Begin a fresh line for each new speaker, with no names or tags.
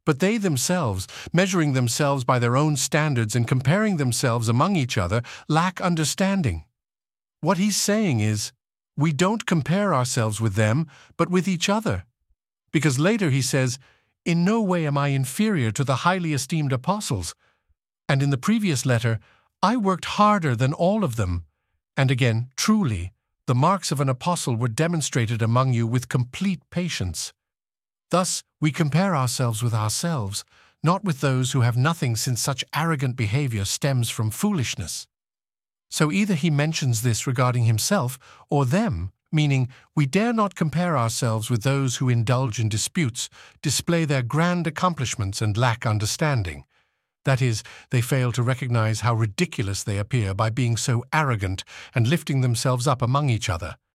But they themselves, measuring themselves by their own standards and comparing themselves among each other, lack understanding. What he's saying is, we don't compare ourselves with them, but with each other. Because later he says, in no way am I inferior to the highly esteemed apostles. And in the previous letter, I worked harder than all of them. And again, truly, the marks of an apostle were demonstrated among you with complete patience. Thus, we compare ourselves with ourselves, not with those who have nothing, since such arrogant behavior stems from foolishness. So either he mentions this regarding himself or them, meaning we dare not compare ourselves with those who indulge in disputes, display their grand accomplishments, and lack understanding. That is, they fail to recognize how ridiculous they appear by being so arrogant and lifting themselves up among each other.